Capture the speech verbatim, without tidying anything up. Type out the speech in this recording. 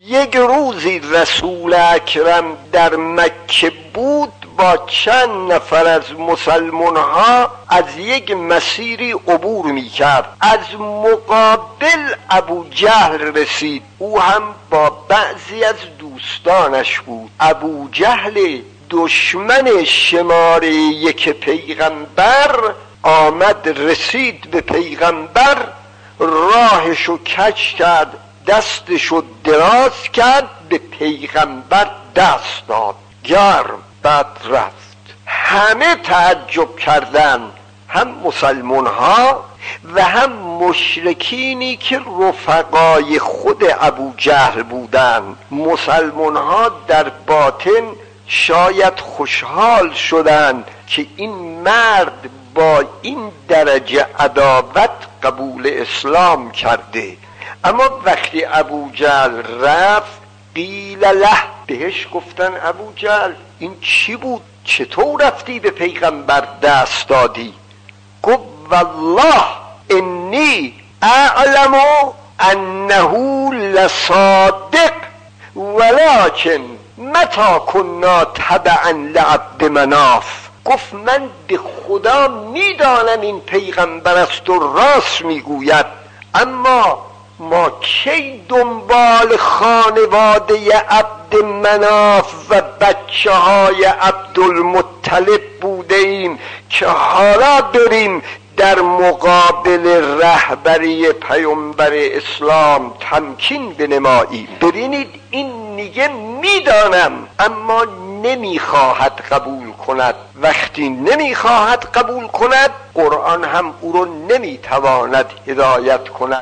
یک روزی رسول اکرم در مکه بود، با چند نفر از مسلمان ها از یک مسیری عبور می کرد. از مقابل ابو جهل رسید، او هم با بعضی از دوستانش بود. ابو جهل دشمن شماره یک پیغمبر آمد رسید به پیغمبر، راهشو کج کرد، دستشو دراز کرد، به پیغمبر دست داد، گرم، بعد رفت. همه تعجب کردن، هم مسلمان ها و هم مشرکینی که رفقای خود ابو جهل بودند. مسلمان ها در باطن شاید خوشحال شدند که این مرد با این درجه عداوت قبول اسلام کرده. اما وقتی ابو جهل رفت، قیل له، بهش گفتن ابو جهل این چی بود؟ چطور رفتی به پیغمبر دست دادی؟ گفت والله انی اعلم انه لصادق ولکن متى کنا تبعا لعبد مناف. گفت من به خدا میدانم این پیغمبر است و راست میگوید، اما ما کی دنبال خانواده عبد مناف و بچه های عبدالمطلب بوده ایم که حالا بریم در مقابل رهبری پیامبر اسلام تمکین بنماییم. ببینید این میگه میدانم اما نمیخواهد قبول کند. وقتی نمیخواهد قبول کند، قرآن هم او رو نمیتواند هدایت کند.